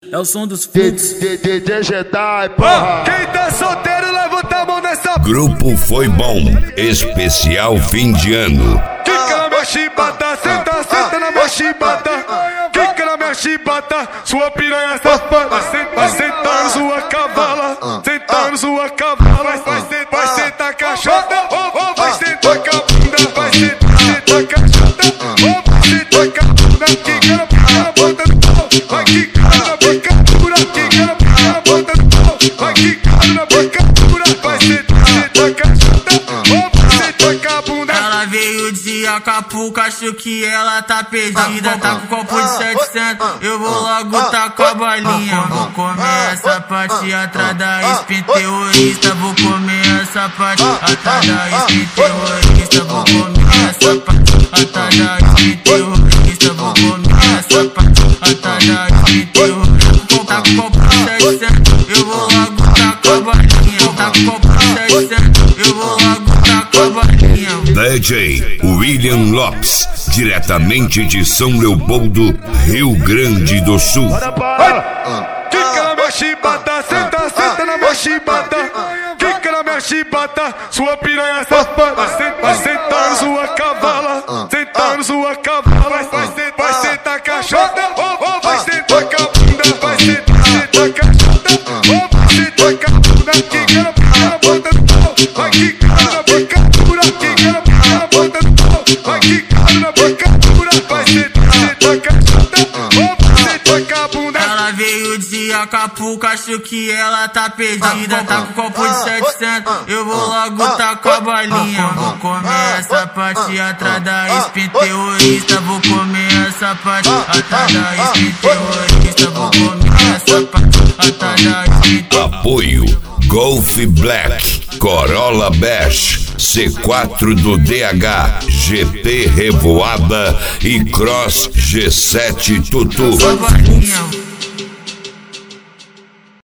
é o som dos fluxos. DJ Jedi, porra. Quem tá solteiro, levanta a mão nessa. Grupo Foi Bom, especial fim de ano. Fica na minha chibata, senta na minha chibata. Fica na minha chibata, sua piranha safada. Vai sentar na sua cavala, sentar na sua cavala. Vai sentar cachota, vai sentar com a bunda. Vai sentar cachota, vai sentar com a bunda. Quica na bunda do pau, vai quicar na boca dura. Quica na bunda do pau, vai quicar na boca dura. Vai sentar cachota, vai sentar com a bunda. Ela veio de Acapulco, acho que ela tá perdida. Tá com copo de 700, eu vou logo tacar a balinha. Vou comer essa parte atrás da spin terrorista. Vou comer essa parte atrás da spin terrorista. Vou comer essa parte atrás da spin terrorista. Vou comer essa parte atrás da spin terrorista. Tá com copo de 700, eu vou logo tacar a balinha. Tá com copo de 700, eu vou logo tacar a balinha. DJ William Lopes, diretamente de São Leopoldo, Rio Grande do Sul. Fica na minha chibata, senta na minha chibata. Fica na minha chibata, sua piranha safada. Vai sentar na sua cavala, sentar na sua cavala. Vai sentar cachota, vai sentar com a bunda. Vai sentar cachota, vai sentar com a bunda. Quica na bunda do pau, vai quicar na boca dura. Quica na bunda do pau, vai quicar na boca dura. Vai sentar cachota, vai sentar com a bunda. Ela veio de Acapulco, acho que ela tá perdida. Tá com copo de 700, eu vou logo tacar a balinha. Vou comer essa parte atrás da spin terrorista. Vou comer essa parte atrás da spin terrorista. Vou comer essa parte atrás da spin terrorista. Apoio Golf Black, Corolla Bash, C4 do DH, GT Revoada e Cross G7 Tutu. Balinha.